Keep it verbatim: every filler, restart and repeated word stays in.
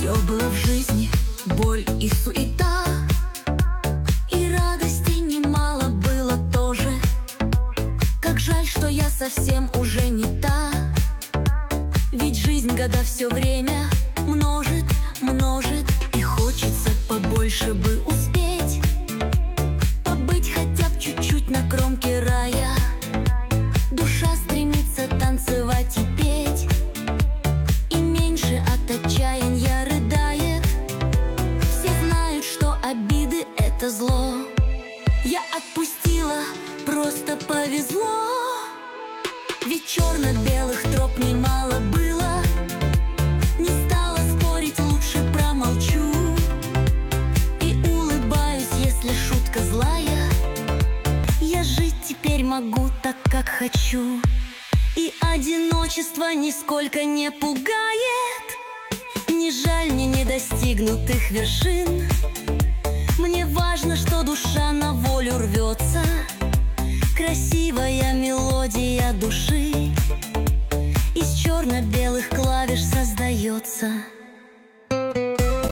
Все было в жизни, боль и суета, и радости немало было тоже. Как жаль, что я совсем уже не та, ведь жизнь года все время множит, множит. И хочется побольше бы успеть, побыть хотя бы чуть-чуть на кромке рая. Душа стремится танцевать и петь, и меньше от отчаяния рыдает. Все знают, что обиды — это зло. Я отпустила, просто повезло, ведь черно-белых троп немало было. Не стала спорить, лучше промолчу, и улыбаюсь, если шутка злая. Я жить теперь могу так, как хочу, и одиночество нисколько не пугает. Не жаль мне недостигнутых вершин, мне важно, что душа на волю рвется. Красивая мелодия души из черно-белых клавиш создается.